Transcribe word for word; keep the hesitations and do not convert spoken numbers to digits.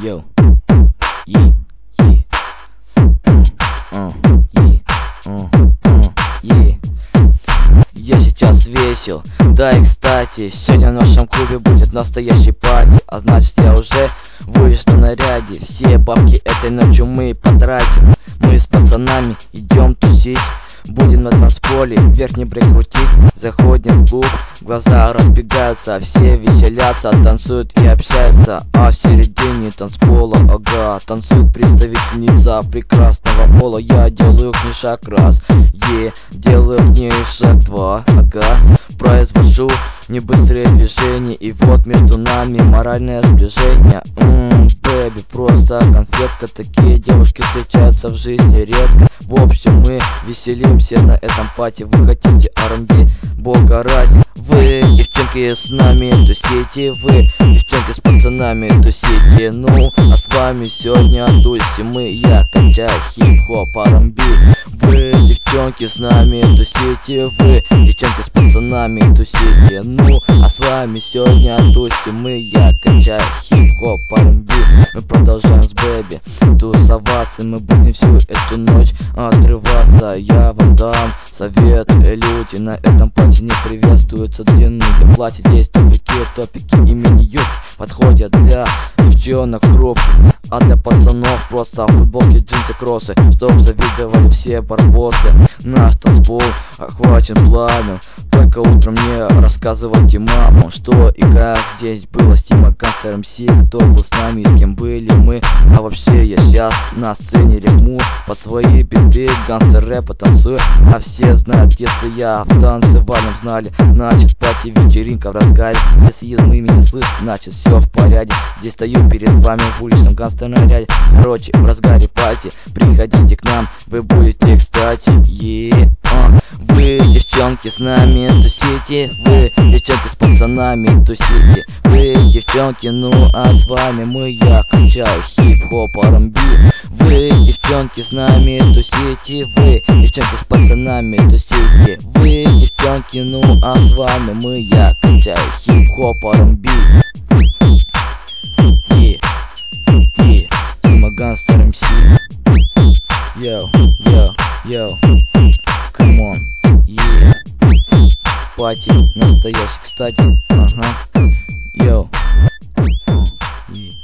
Йоу, е, е, uh, е, uh, uh, е. Я сейчас весел, да и кстати, сегодня в нашем клубе будет настоящий пати. А значит я уже вышел на наряде. Все бабки этой ночью мы потратим. Мы с пацанами идем тусить. Будем на танцполе верхний брейк крутить. Заходим в клуб, глаза разбегаются. Все веселятся, танцуют и общаются. А в середине танцпола, ага, танцует представительница прекрасного пола. Я делаю к ней шаг раз, е, делаю к ней шаг два, ага. Произвожу небыстрые движения, и вот между нами моральное сближение. Ммм, бэби, просто конфетка. Такие девушки встречаются в жизни редко. В общем, мы веселимся на этом пати. Вы хотите ар энд би, бога ради. Вы, девчонки, с нами тусите. Вы, девчонки, с пацанами тусите. Ну, а с вами сегодня тусим мы. Я качаю хип-хоп, ар энд би. Вы, девчонки, с нами тусите. Вы, девчонки, с пацанами тусите. Ну, а с вами сегодня тусим мы. Я качаю хип-хоп, ар энд би. Мы продолжаем с бэби тусоваться. Мы будем всю эту ночь отрываться. Я вам дам совет, люди на этом пати не приветствуются длинные платья. Здесь топики, топики имени юб подходят для девчонок хрупких, а для пацанов просто футболки, джинсы, кроссы, чтоб завидовали все барбосы. Наш танцпол охвачен пламенем. Только утром мне рассказывайте мамам, что и как здесь было с Тима Гангстер эм си, кто был с нами и с кем были мы. А вообще я сейчас на сцене рифму под свои биты, гангстер рэпа танцую, а все знают, если я в танцевальном зале. Значит, пати, вечеринка в разгаре. Если вы меня слышите, значит все в порядке. Здесь стою перед вами в уличном гангстерном наряде. Короче, в разгаре пати, приходите к нам, вы будете кстати. е а. Вы, девчонки, с нами тусите. Вы, девчонки, с пацанами тусите. Вы, девчонки, ну а с вами мы. Я качаю хип-хоп, ар энд би. Вы, девчонки, с нами тусите. Вы, девчонки, с пацанами тусите. Вы, девчонки, ну а с вами мы. Я качаю хип-хоп, ар энд би. Е, е, Тима Гангстер эм си. Йоу, йоу, йоу, come on, yeah. Пати настоящий, кстати, ага. Йоу, yeah.